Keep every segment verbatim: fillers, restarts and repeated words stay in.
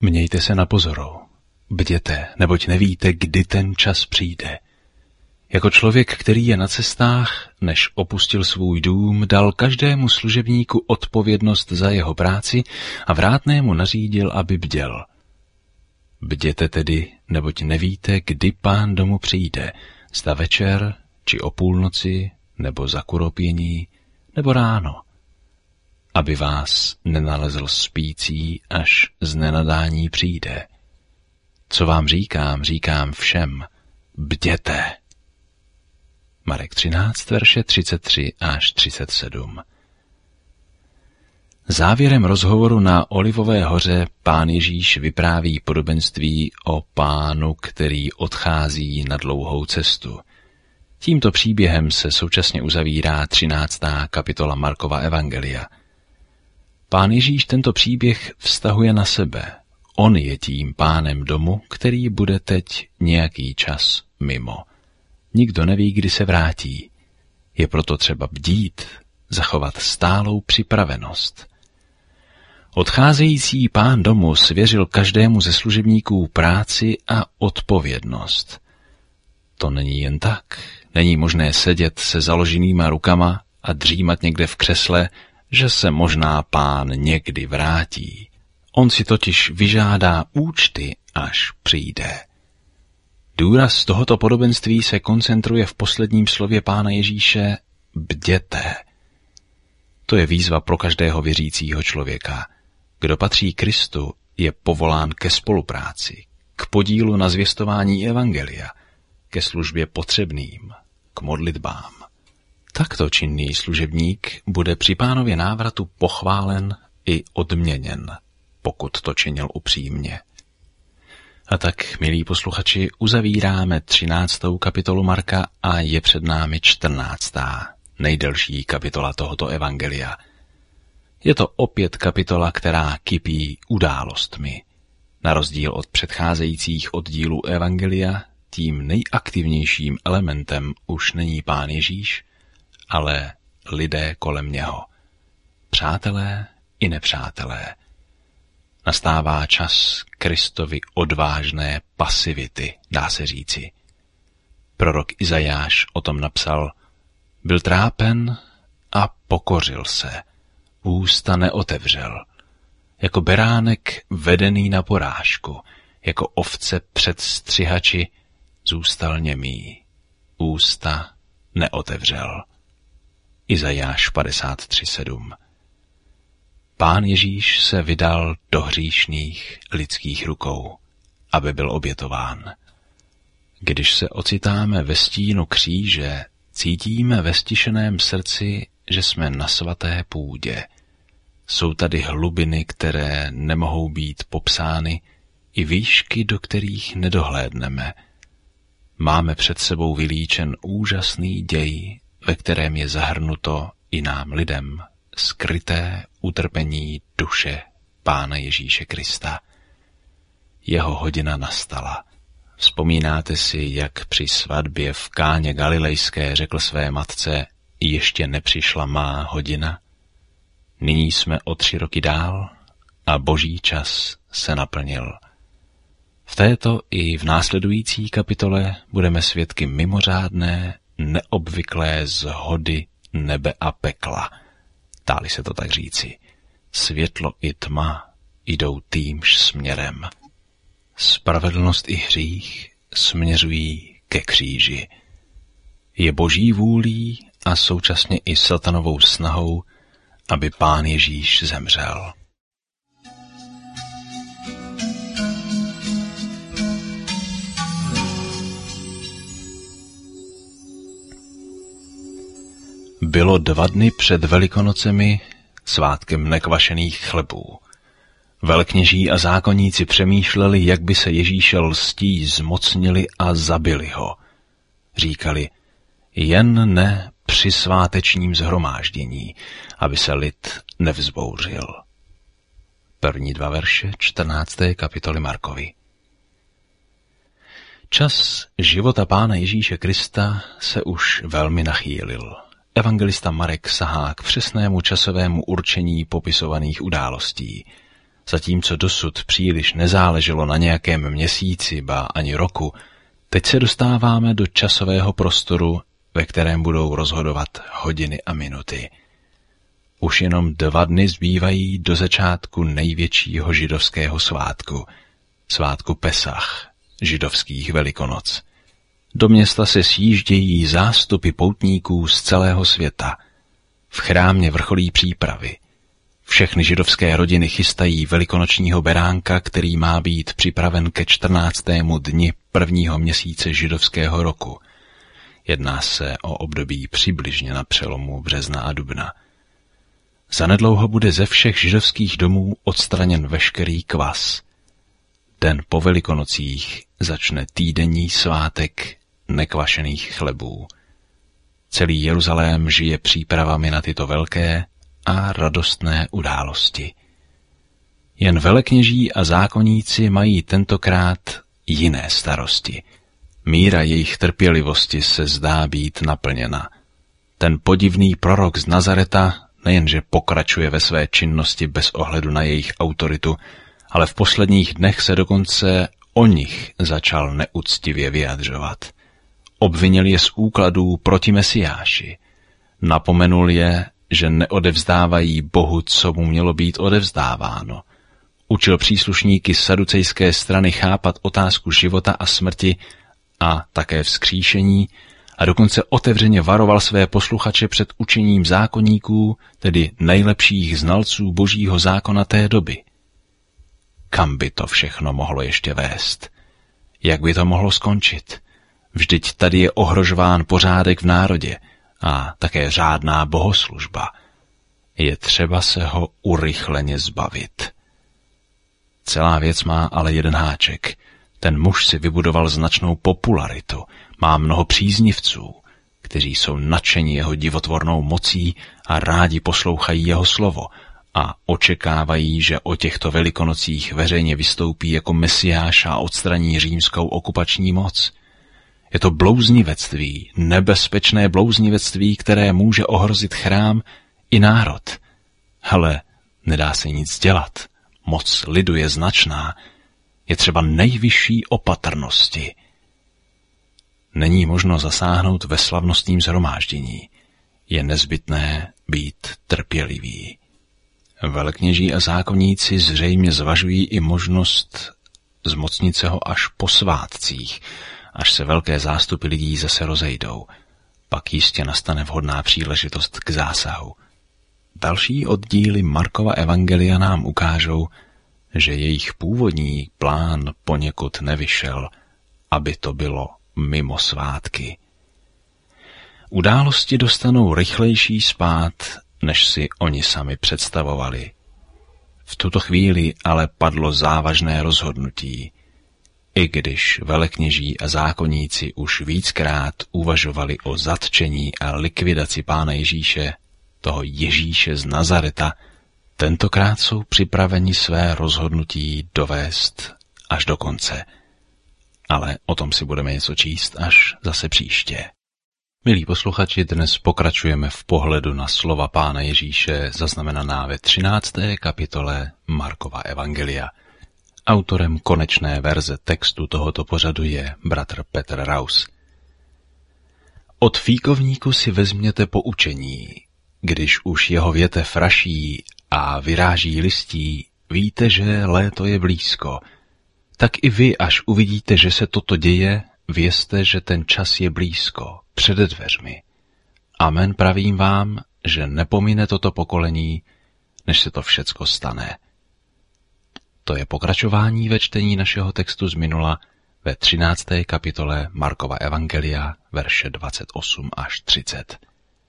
Mějte se na pozoru, bděte, neboť nevíte, kdy ten čas přijde. Jako člověk, který je na cestách, než opustil svůj dům, dal každému služebníku odpovědnost za jeho práci a vrátnému nařídil, aby bděl. Bděte tedy, neboť nevíte, kdy Pán domu přijde, zda večer, či o půlnoci, nebo za kuropění, nebo ráno, aby vás nenalezl spící, až z nenadání přijde. Co vám říkám, říkám všem, bděte. Marek třináct, verše třicet tři až třicet sedm. Závěrem rozhovoru na Olivové hoře Pán Ježíš vypráví podobenství o Pánu, který odchází na dlouhou cestu. Tímto příběhem se současně uzavírá třináctá kapitola Markova evangelia. Pán Ježíš tento příběh vztahuje na sebe. On je tím pánem domu, který bude teď nějaký čas mimo. Nikdo neví, kdy se vrátí. Je proto třeba bdít, zachovat stálou připravenost. Odcházející pán domu svěřil každému ze služebníků práci a odpovědnost. To není jen tak. Není možné sedět se založenýma rukama a dřímat někde v křesle, že se možná pán někdy vrátí. On si totiž vyžádá účty, až přijde. Důraz tohoto podobenství se koncentruje v posledním slově Pána Ježíše bděte. To je výzva pro každého věřícího člověka. Kdo patří Kristu, je povolán ke spolupráci, k podílu na zvěstování evangelia, ke službě potřebným, k modlitbám. Takto činný služebník bude při Pánově návratu pochválen i odměněn, pokud to činil upřímně. A tak, milí posluchači, uzavíráme třináctou kapitolu Marka a je před námi čtrnáctá, nejdelší kapitola tohoto evangelia. Je to opět kapitola, která kypí událostmi. Na rozdíl od předcházejících oddílů evangelia, tím nejaktivnějším elementem už není Pán Ježíš, ale lidé kolem něho. Přátelé i nepřátelé. Nastává čas Kristovy odvážné pasivity, dá se říci. Prorok Izajáš o tom napsal: byl trápen a pokořil se, ústa neotevřel. Jako beránek vedený na porážku, jako ovce před střihači zůstal němý, ústa neotevřel. Izajáš padesát tři sedm. Pán Ježíš se vydal do hříšných lidských rukou, aby byl obětován. Když se ocitáme ve stínu kříže, cítíme ve stišeném srdci, že jsme na svaté půdě. Jsou tady hlubiny, které nemohou být popsány, i výšky, do kterých nedohlédneme. Máme před sebou vylíčen úžasný děj, ve kterém je zahrnuto i nám lidem skryté utrpení duše Pána Ježíše Krista. Jeho hodina nastala. Vzpomínáte si, jak při svatbě v Káně Galilejské řekl své matce: ještě nepřišla má hodina? Nyní jsme o tři roky dál a boží čas se naplnil. V této i v následující kapitole budeme svědky mimořádné, neobvyklé shody nebe a pekla. Dáli se to tak říci. Světlo i tma jdou týmž směrem. Spravedlnost i hřích směřují ke kříži. Je boží vůlí a současně i satanovou snahou, aby Pán Ježíš zemřel. Bylo dva dny před Velikonocemi, svátkem nekvašených chlebů. Velekněží a zákonníci přemýšleli, jak by se Ježíše lstí zmocnili a zabili ho. Říkali: jen ne při svátečním shromáždění, aby se lid nevzbouřil. První dva verše čtrnácté kapitoly Markovi. Čas života Pána Ježíše Krista se už velmi nachýlil. Evangelista Marek sahá k přesnému časovému určení popisovaných událostí. Zatímco dosud příliš nezáleželo na nějakém měsíci, ba ani roku, teď se dostáváme do časového prostoru, ve kterém budou rozhodovat hodiny a minuty. Už jenom dva dny zbývají do začátku největšího židovského svátku, svátku Pesach, židovských Velikonoc. Do města se sjíždějí zástupy poutníků z celého světa. V chrámě vrcholí přípravy. Všechny židovské rodiny chystají velikonočního beránka, který má být připraven ke čtrnáctému dni prvního měsíce židovského roku. Jedná se o období přibližně na přelomu března a dubna. Zanedlouho bude ze všech židovských domů odstraněn veškerý kvas. Den po Velikonocích začne týdenní svátek nekvašených chlebů. Celý Jeruzalém žije přípravami na tyto velké a radostné události. Jen velekněží a zákoníci mají tentokrát jiné starosti. Míra jejich trpělivosti se zdá být naplněna. Ten podivný prorok z Nazareta nejenže pokračuje ve své činnosti bez ohledu na jejich autoritu, ale v posledních dnech se dokonce o nich začal neúctivě vyjadřovat. Obvinil je z úkladů proti Mesiáši. Napomenul je, že neodevzdávají Bohu, co mu mělo být odevzdáváno. Učil příslušníky saducejské strany chápat otázku života a smrti a také vzkříšení a dokonce otevřeně varoval své posluchače před učením zákonníků, tedy nejlepších znalců božího zákona té doby. Kam by to všechno mohlo ještě vést? Jak by to mohlo skončit? Vždyť tady je ohrožován pořádek v národě a také řádná bohoslužba. Je třeba se ho urychleně zbavit. Celá věc má ale jeden háček. Ten muž si vybudoval značnou popularitu, má mnoho příznivců, kteří jsou nadšeni jeho divotvornou mocí a rádi poslouchají jeho slovo a očekávají, že o těchto velikonocích veřejně vystoupí jako Mesiáš a odstraní římskou okupační moc. Je to blouznivectví, nebezpečné blouznivectví, které může ohrozit chrám i národ. Ale nedá se nic dělat. Moc lidu je značná. Je třeba nejvyšší opatrnosti. Není možno zasáhnout ve slavnostním shromáždění. Je nezbytné být trpělivý. Velekněží a zákonníci zřejmě zvažují i možnost zmocnit se ho až po svátcích, až se velké zástupy lidí zase rozejdou. Pak jistě nastane vhodná příležitost k zásahu. Další oddíly Markova evangelia nám ukážou, že jejich původní plán poněkud nevyšel, aby to bylo mimo svátky. Události dostanou rychlejší spád, než si oni sami představovali. V tuto chvíli ale padlo závažné rozhodnutí. I když velekněží a zákonníci už víckrát uvažovali o zatčení a likvidaci Pána Ježíše, toho Ježíše z Nazareta, tentokrát jsou připraveni své rozhodnutí dovést až do konce. Ale o tom si budeme něco číst až zase příště. Milí posluchači, dnes pokračujeme v pohledu na slova Pána Ježíše zaznamenaná ve třinácté kapitole Markova evangelia. Autorem konečné verze textu tohoto pořadu je bratr Petr Raus. Od fíkovníku si vezměte poučení. Když už jeho větev raší a vyráží listí, víte, že léto je blízko. Tak i vy, až uvidíte, že se toto děje, vězte, že ten čas je blízko, před dveřmi. Amen, pravím vám, že nepomine toto pokolení, než se to všecko stane. To je pokračování ve čtení našeho textu z minula ve třinácté kapitole Markova evangelia, verše dvacet osm až třicet.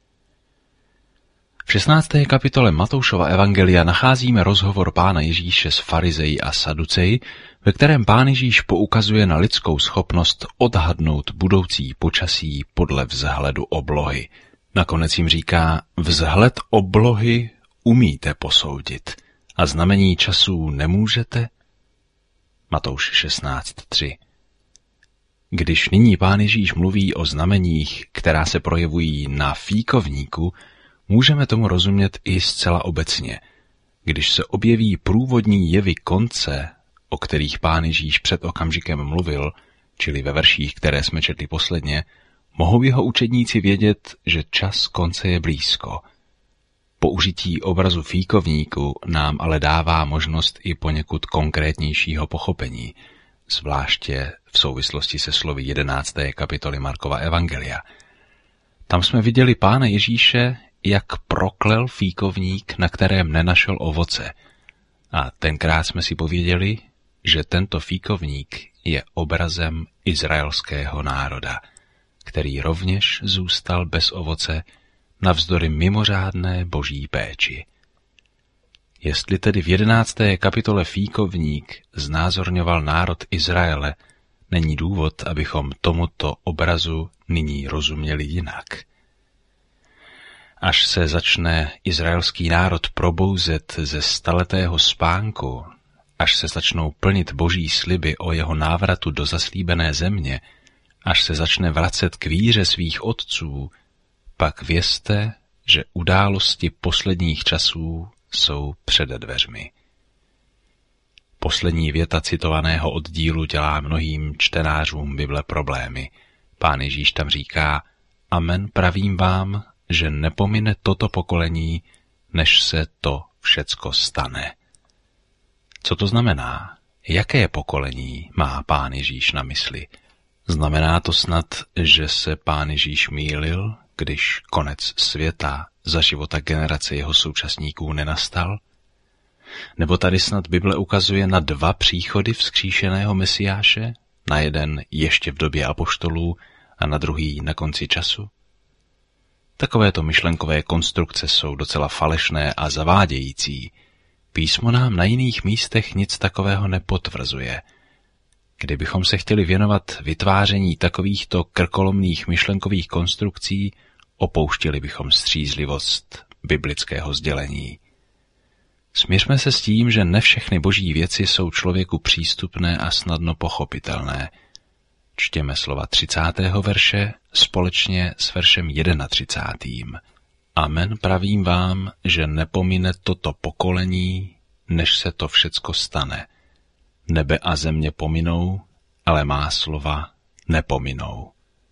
V šestnácté kapitole Matoušova evangelia nacházíme rozhovor Pána Ježíše s farizeji a saduceji, ve kterém Pán Ježíš poukazuje na lidskou schopnost odhadnout budoucí počasí podle vzhledu oblohy. Nakonec jim říká, vzhled oblohy umíte posoudit a znamení časů nemůžete? Matouš šestnáct tři. Když nyní Pán Ježíš mluví o znameních, která se projevují na fíkovníku, můžeme tomu rozumět i zcela obecně. když se objeví průvodní jevy konce, o kterých Pán Ježíš před okamžikem mluvil, čili ve verších, které jsme četli posledně, mohou jeho učedníci vědět, že čas konce je blízko. Použití obrazu fíkovníku nám ale dává možnost i poněkud konkrétnějšího pochopení, zvláště v souvislosti se slovy jedenácté kapitoly Markova evangelia. Tam jsme viděli Pána Ježíše, jak proklel fíkovník, na kterém nenašel ovoce. A tenkrát jsme si pověděli, že tento fíkovník je obrazem izraelského národa, který rovněž zůstal bez ovoce navzdory mimořádné boží péči. Jestli tedy v jedenácté kapitole fíkovník znázorňoval národ Izraele, není důvod, abychom tomuto obrazu nyní rozuměli jinak. Až se začne izraelský národ probouzet ze staletého spánku, až se začnou plnit boží sliby o jeho návratu do zaslíbené země, až se začne vracet k víře svých otců, pak vězte, že události posledních časů jsou před dveřmi. Poslední věta citovaného oddílu dělá mnohým čtenářům Bible problémy. Pán Ježíš tam říká: Amen, pravím vám, že nepomine toto pokolení, než se to všecko stane. Co to znamená? Jaké pokolení má Pán Ježíš na mysli? Znamená to snad, že se Pán Ježíš mýlil, když konec světa za života generace jeho současníků nenastal? Nebo tady snad Bible ukazuje na dva příchody vzkříšeného Mesiáše, na jeden ještě v době apoštolů a na druhý na konci času? Takovéto myšlenkové konstrukce jsou docela falešné a zavádějící. Písmo nám na jiných místech nic takového nepotvrzuje. Kdybychom se chtěli věnovat vytváření takovýchto krkolomných myšlenkových konstrukcí, opouštěli bychom střízlivost biblického sdělení. Smiřme se s tím, že ne všechny boží věci jsou člověku přístupné a snadno pochopitelné. Čtěme slova třicátého verše společně s veršem třicátým. Amen, pravím vám, že nepomine toto pokolení, než se to všecko stane. Nebe a země pominou, ale má slova nepominou.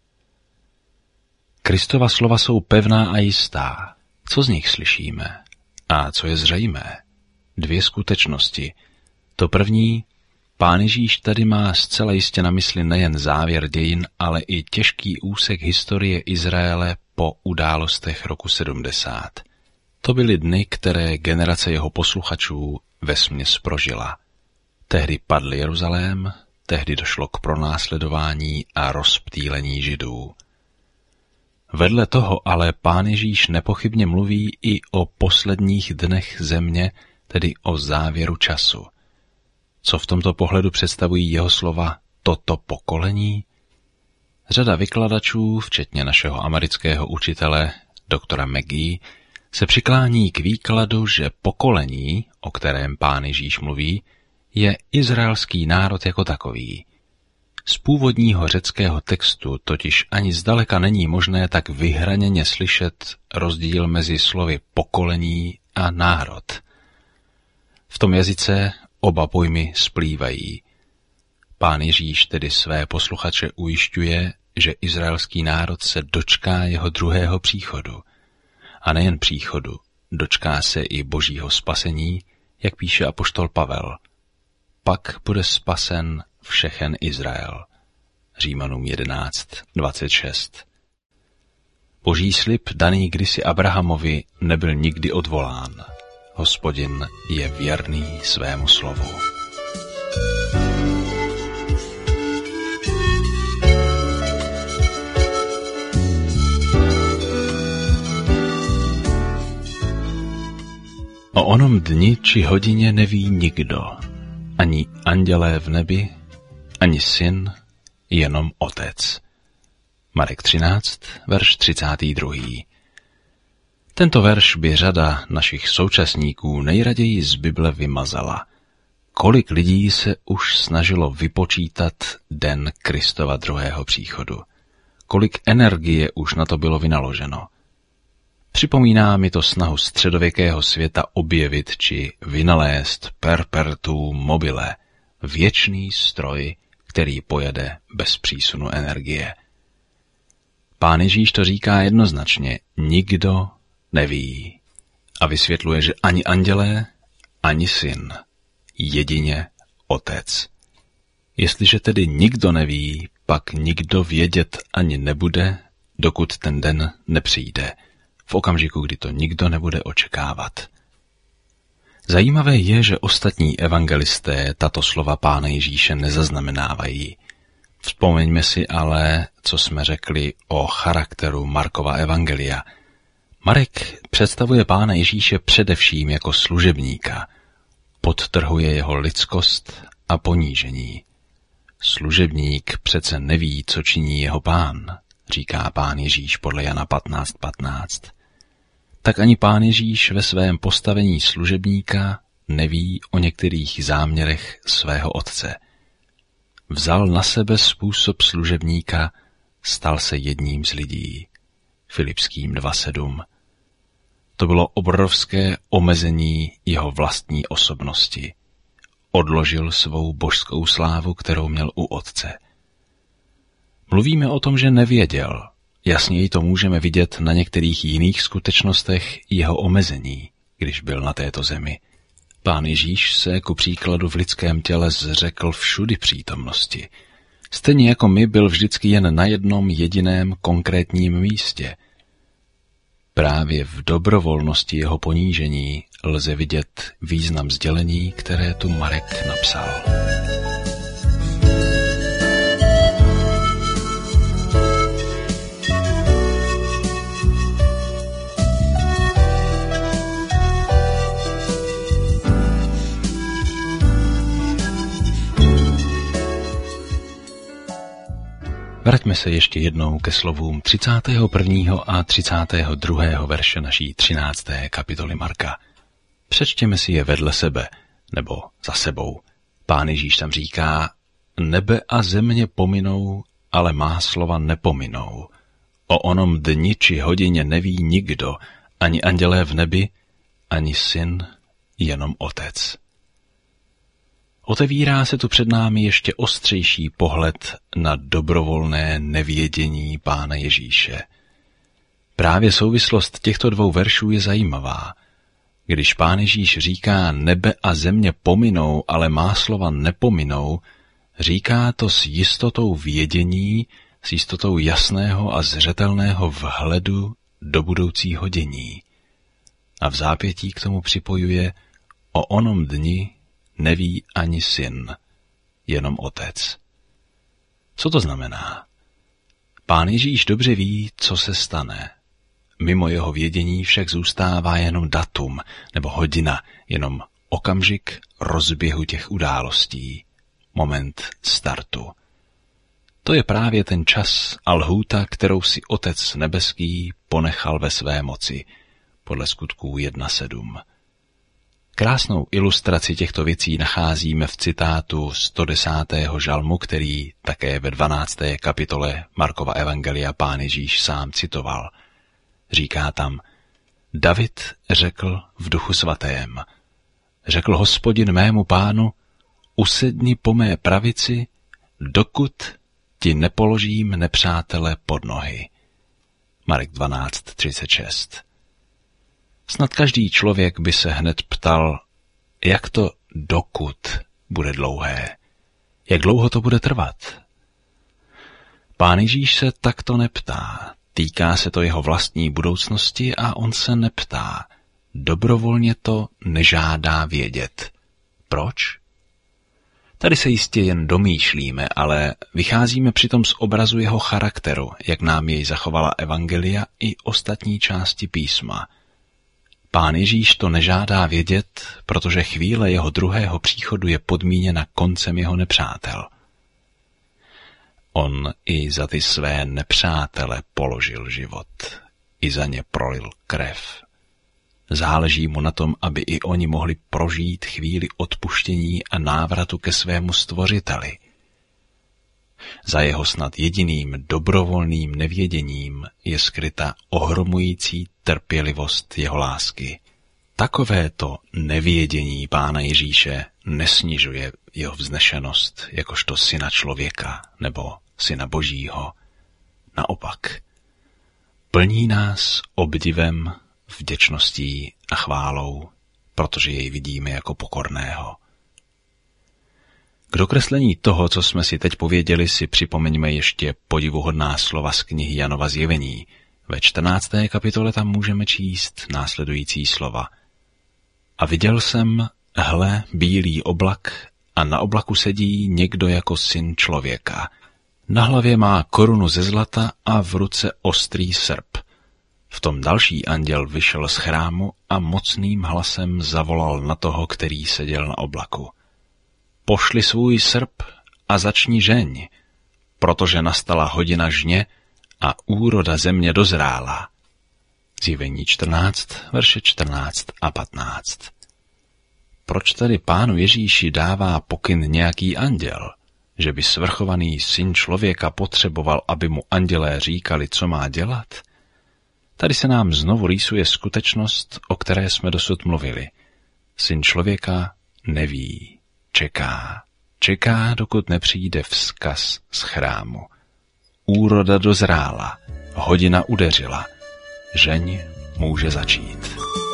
Kristova slova jsou pevná a jistá. Co z nich slyšíme? A co je zřejmé? Dvě skutečnosti. To první, Pán Ježíš tady má zcela jistě na mysli nejen závěr dějin, ale i těžký úsek historie Izraele po událostech roku sedmdesát. To byly dny, které generace jeho posluchačů vesměs prožila. Tehdy padl Jeruzalém, tehdy došlo k pronásledování a rozptýlení Židů. Vedle toho ale Pán Ježíš nepochybně mluví i o posledních dnech země, tedy o závěru času. Co v tomto pohledu představují jeho slova toto pokolení? Řada vykladačů, včetně našeho amerického učitele, doktora McGee, se přiklání k výkladu, že pokolení, o kterém Pán Ježíš mluví, je izraelský národ jako takový. Z původního řeckého textu totiž ani zdaleka není možné tak vyhraněně slyšet rozdíl mezi slovy pokolení a národ. V tom jazyce oba pojmy splývají. Pán Ježíš tedy své posluchače ujišťuje, že izraelský národ se dočká jeho druhého příchodu. A nejen příchodu, dočká se i božího spasení, jak píše apoštol Pavel. Pak bude spasen všechen Izrael. Římanům jedenáct dvacet šest. Boží slib daný kdysi Abrahamovi nebyl nikdy odvolán. Hospodin je věrný svému slovu. O onom dni či hodině neví nikdo, ani andělé v nebi, ani syn, jenom otec. Marek třináct, verš třicátý druhý. Tento verš by řada našich současníků nejraději z Bible vymazala. Kolik lidí se už snažilo vypočítat den Kristova druhého příchodu? Kolik energie už na to bylo vynaloženo? Připomíná mi to snahu středověkého světa objevit či vynalézt perpetuum mobile, věčný stroj, který pojede bez přísunu energie. Pán Ježíš to říká jednoznačně, nikdo neví. A vysvětluje, že ani andělé, ani syn, jedině Otec. Jestliže tedy nikdo neví, pak nikdo vědět ani nebude, dokud ten den nepřijde, v okamžiku, kdy to nikdo nebude očekávat. Zajímavé je, že ostatní evangelisté tato slova Pána Ježíše nezaznamenávají. Vzpomeňme si ale, co jsme řekli o charakteru Markova evangelia. Marek představuje Pána Ježíše především jako služebníka, podtrhuje jeho lidskost a ponížení. Služebník přece neví, co činí jeho pán, říká Pán Ježíš podle Jana patnáct patnáct. Tak ani Pán Ježíš ve svém postavení služebníka neví o některých záměrech svého Otce. Vzal na sebe způsob služebníka, stal se jedním z lidí. Filipským dva sedm. To bylo obrovské omezení jeho vlastní osobnosti. Odložil svou božskou slávu, kterou měl u Otce. Mluvíme o tom, že nevěděl. Jasněji to můžeme vidět na některých jiných skutečnostech jeho omezení, když byl na této zemi. Pán Ježíš se ku příkladu v lidském těle zřekl všudy přítomnosti. Stejně jako my byl vždycky jen na jednom jediném konkrétním místě. Právě v dobrovolnosti jeho ponížení lze vidět význam sdělení, které tu Marek napsal. Vraťme se ještě jednou ke slovům třicátého prvního a třicátého druhého verše naší třinácté kapitoly Marka. Přečtěme si je vedle sebe, nebo za sebou. Pán Ježíš tam říká, nebe a země pominou, ale má slova nepominou. O onom dni či hodině neví nikdo, ani andělé v nebi, ani syn, jenom Otec. Otevírá se tu před námi ještě ostřejší pohled na dobrovolné nevědění Pána Ježíše. Právě souvislost těchto dvou veršů je zajímavá. Když Pán Ježíš říká nebe a země pominou, ale má slova nepominou, říká to s jistotou vědění, s jistotou jasného a zřetelného vhledu do budoucího dění. A v zápětí k tomu připojuje o onom dni neví ani syn, jenom Otec. Co to znamená? Pán Ježíš dobře ví, co se stane. Mimo jeho vědění však zůstává jenom datum nebo hodina, jenom okamžik rozběhu těch událostí, moment startu. To je právě ten čas a lhůta, kterou si Otec nebeský ponechal ve své moci, podle Skutků jedna sedm. Krásnou ilustraci těchto věcí nacházíme v citátu sto desátého žalmu, který také ve dvanácté kapitole Markova evangelia Pán Ježíš sám citoval. Říká tam, David řekl v duchu svatém, řekl Hospodin mému pánu, usedni po mé pravici, dokud ti nepoložím nepřátele pod nohy. Marek dvanáct třicet šest. Snad každý člověk by se hned ptal, jak to dokud bude dlouhé, jak dlouho to bude trvat. Pán Ježíš se takto neptá, týká se to jeho vlastní budoucnosti a on se neptá, dobrovolně to nežádá vědět. Proč? Tady se jistě jen domýšlíme, ale vycházíme přitom z obrazu jeho charakteru, jak nám jej zachovala evangelia i ostatní části písma. Pán Ježíš to nežádá vědět, protože chvíle jeho druhého příchodu je podmíněna koncem jeho nepřátel. On i za ty své nepřátele položil život, i za ně prolil krev. Záleží mu na tom, aby i oni mohli prožít chvíli odpuštění a návratu ke svému stvořiteli. Za jeho snad jediným dobrovolným nevěděním je skryta ohromující trpělivost jeho lásky. Takovéto nevědění Pána Ježíše nesnižuje jeho vznešenost jakožto syna člověka nebo syna Božího. Naopak, plní nás obdivem, vděčností a chválou, protože jej vidíme jako pokorného. K dokreslení toho, co jsme si teď pověděli, si připomeňme ještě podivuhodná slova z knihy Janova Zjevení. Ve čtrnácté kapitole tam můžeme číst následující slova. A viděl jsem, hle, bílý oblak, a na oblaku sedí někdo jako syn člověka. Na hlavě má korunu ze zlata a v ruce ostrý srp. V tom další anděl vyšel z chrámu a mocným hlasem zavolal na toho, který seděl na oblaku. Pošli svůj srp a začni žeň, protože nastala hodina žně a úroda země dozrála. Zjevení čtrnáct, verše čtrnáct a patnáct. Proč tedy Pánu Ježíši dává pokyn nějaký anděl? Že by svrchovaný syn člověka potřeboval, aby mu andělé říkali, co má dělat? Tady se nám znovu rýsuje skutečnost, o které jsme dosud mluvili. Syn člověka neví, čeká. Čeká, dokud nepřijde vzkaz z chrámu. Úroda dozrála, hodina udeřila, žeň může začít.